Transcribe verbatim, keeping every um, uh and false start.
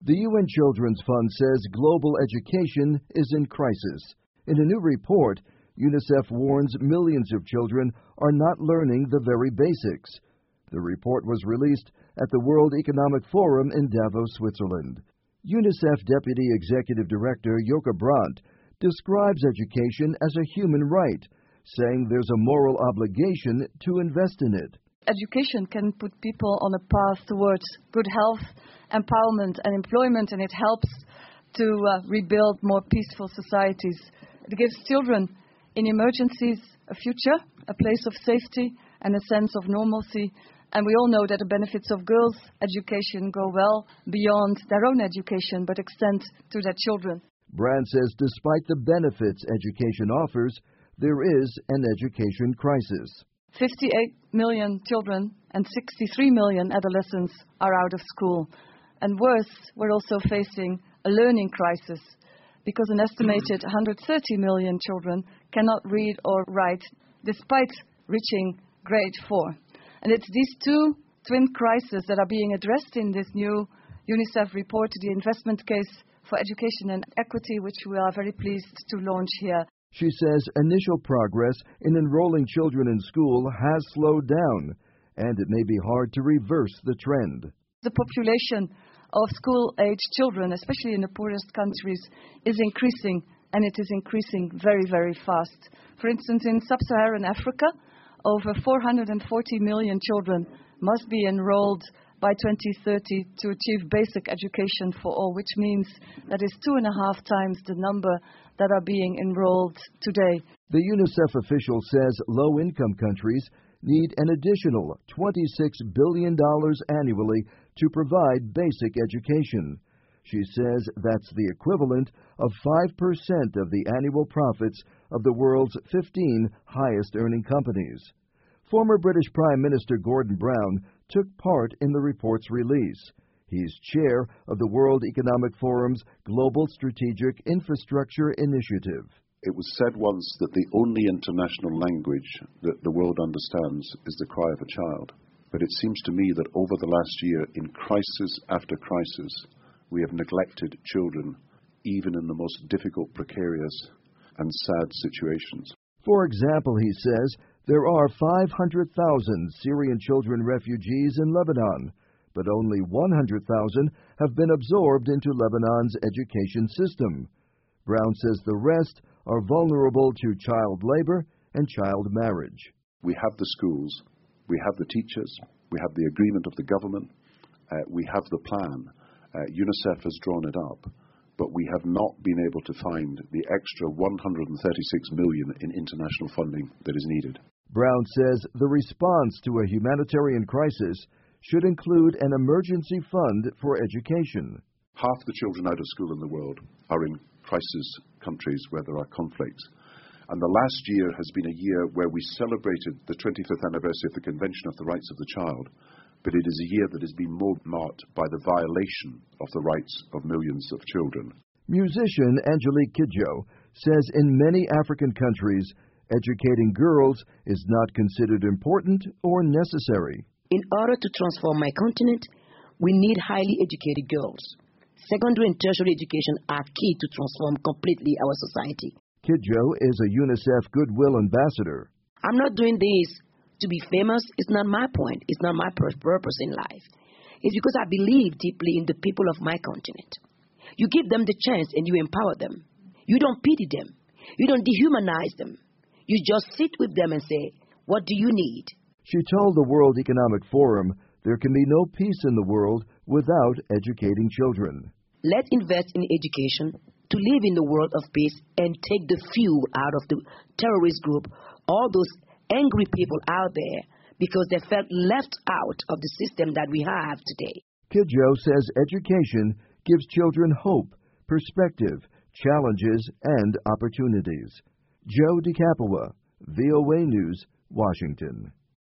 The U N Children's Fund says global education is in crisis. In a new report, UNICEF warns millions of children are not learning the very basics. The report was released at the World Economic Forum in Davos, Switzerland. UNICEF Deputy Executive Director Joke Brandt describes education as a human right, saying there's a moral obligation to invest in it. Education can put people on a path towards good health, empowerment and employment, and it helps to uh, rebuild more peaceful societies. It gives children in emergencies a future, a place of safety and a sense of normalcy. And we all know that the benefits of girls' education go well beyond their own education, but extend to their children. Brandt says despite the benefits education offers, there is an education crisis. fifty-eight million children and sixty-three million adolescents are out of school. And worse, we're also facing a learning crisis because an estimated one hundred thirty million children cannot read or write despite reaching grade four. And it's these two twin crises that are being addressed in this new UNICEF report, the investment case for education and equity, which we are very pleased to launch here. She says initial progress in enrolling children in school has slowed down, and it may be hard to reverse the trend. The population of school-aged children, especially in the poorest countries, is increasing, and it is increasing very, very fast. For instance, in sub-Saharan Africa, over four hundred forty million children must be enrolled by twenty thirty to achieve basic education for all, which means that is two and a half times the number that are being enrolled today. The UNICEF official says low-income countries need an additional twenty-six billion dollars annually to provide basic education. She says that's the equivalent of five percent of the annual profits of the world's fifteen highest-earning companies. Former British Prime Minister Gordon Brown took part in the report's release. He's chair of the World Economic Forum's Global Strategic Infrastructure Initiative. It was said once that the only international language that the world understands is the cry of a child. But it seems to me that over the last year, in crisis after crisis, we have neglected children, even in the most difficult, precarious, and sad situations. For example, he says, there are five hundred thousand Syrian children refugees in Lebanon, but only one hundred thousand have been absorbed into Lebanon's education system. Brown says the rest are vulnerable to child labor and child marriage. We have the schools, we have the teachers, we have the agreement of the government, uh, we have the plan. Uh, UNICEF has drawn it up, but we have not been able to find the extra one hundred thirty-six million dollars in international funding that is needed. Brown says the response to a humanitarian crisis should include an emergency fund for education. Half the children out of school in the world are in crisis countries where there are conflicts. And the last year has been a year where we celebrated the twenty-fifth anniversary of the Convention of the Rights of the Child, but it is a year that has been more marked by the violation of the rights of millions of children. Musician Angelique Kidjo says in many African countries, educating girls is not considered important or necessary. In order to transform my continent, we need highly educated girls. Secondary and tertiary education are key to transform completely our society. Kidjo is a UNICEF Goodwill Ambassador. I'm not doing this to be famous. It's not my point. It's not my purpose in life. It's because I believe deeply in the people of my continent. You give them the chance and you empower them. You don't pity them. You don't dehumanize them. You just sit with them and say, what do you need? She told the World Economic Forum there can be no peace in the world without educating children. Let's invest in education to live in the world of peace and take the few out of the terrorist group, all those angry people out there, because they felt left out of the system that we have today. Kidjo says education gives children hope, perspective, challenges, and opportunities. Joe DeCapua, V O A News, Washington.